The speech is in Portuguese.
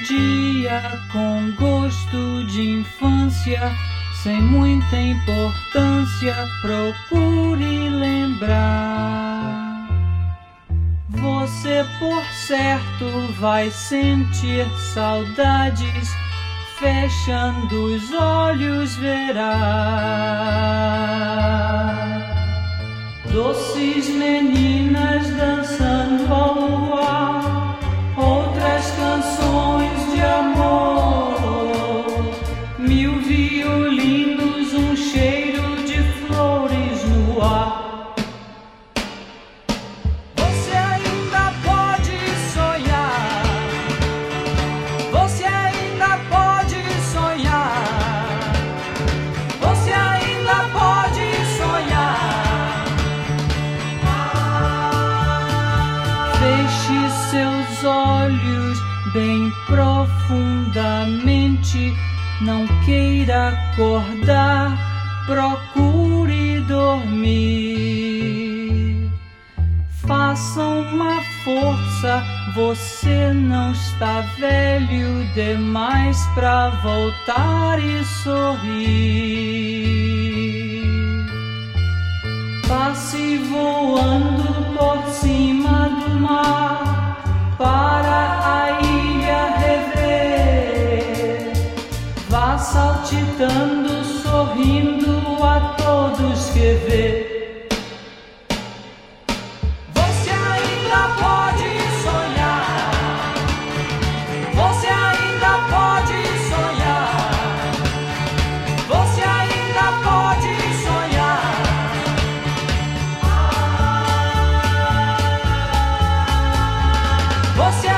dia com gosto de infância, sem muita importância, procure lembrar. Você por certo vai sentir saudades, fechando os olhos verá doces meninas dançando ao luar, outras canções de amor, mil violinos, um cheiro de flores no ar. Você ainda pode sonhar, você ainda pode sonhar, você ainda pode sonhar. Feche seus olhos bem profundamente, não queira acordar, procure dormir. Faça uma força, você não está velho demais pra voltar e sorrir. Passe voando por cima do mar para a ilha rever. Vá saltitando, sorrindo a todos que vê. Você ainda pode sonhar, você ainda pode sonhar, você ainda pode sonhar. Você